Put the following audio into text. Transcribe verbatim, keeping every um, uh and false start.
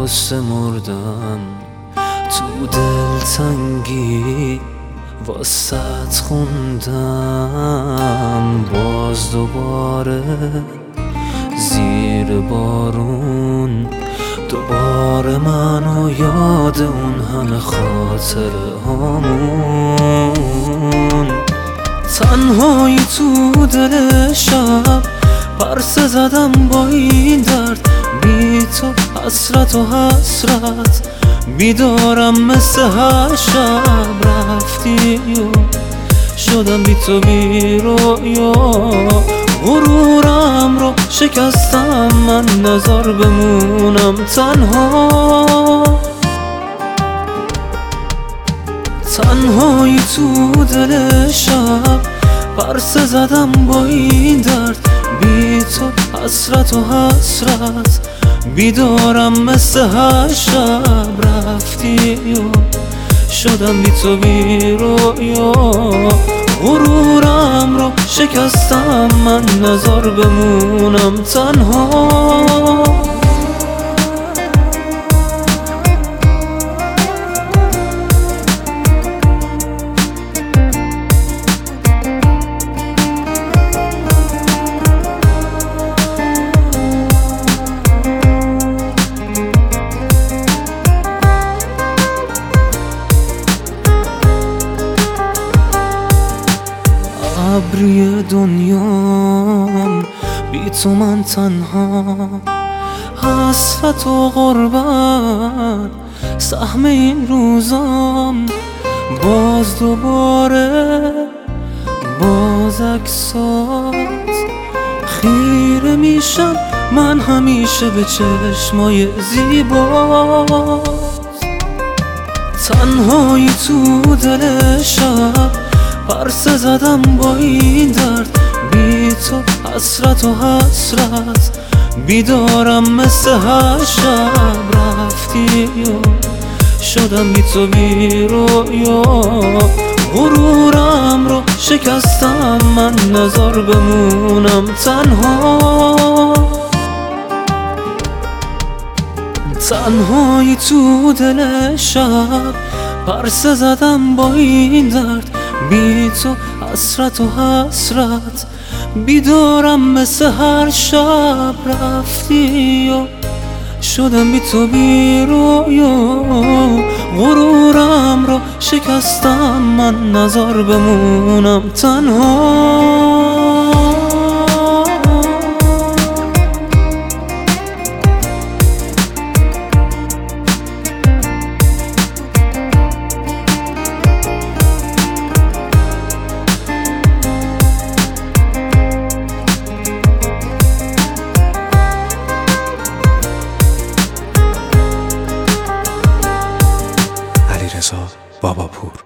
واسه مردن تو دلتنگی واسط خوندم باز دوباره زیر بارون دوباره منو یاد اون همه خاطره هامون تنهایی تو دل شب پرسه زدم با این درد بی تو حسرت و حسرت بیدارم مثل هر شب رفتی و شدم بی تو بی رویا غرورم رو شکستم من نزار بمونم تنها تنهایی تو دل شب پرسه زدم با این درد بی تو حسرت و حسرت بیدارم مثل هر شب رفتی و شدم بی تو بی رویا غرورم رو شکستم من نزار بمونم تنها ابری دنیام بی تو من تنها حسرت و غربت سهم این روزام باز دوباره باز عکسات خیره میشم من همیشه به چشمای زیبات تنهایی تو دل شب پرسه زدم با این درد بی تو حسرت و حسرت بیدارم مثل هر شب رفتی و شدم بی تو بی رویا غرورم رو شکستم من نزار بمونم تنها تنهایی تو دل شب پرسه زدم با این درد بی تو حسرت و حسرت بیدارم مثل هر شب رفتی و شدم بی تو بی رویا غرورم رو شکستم من نزار بمونم تنها علیرضا باباپور.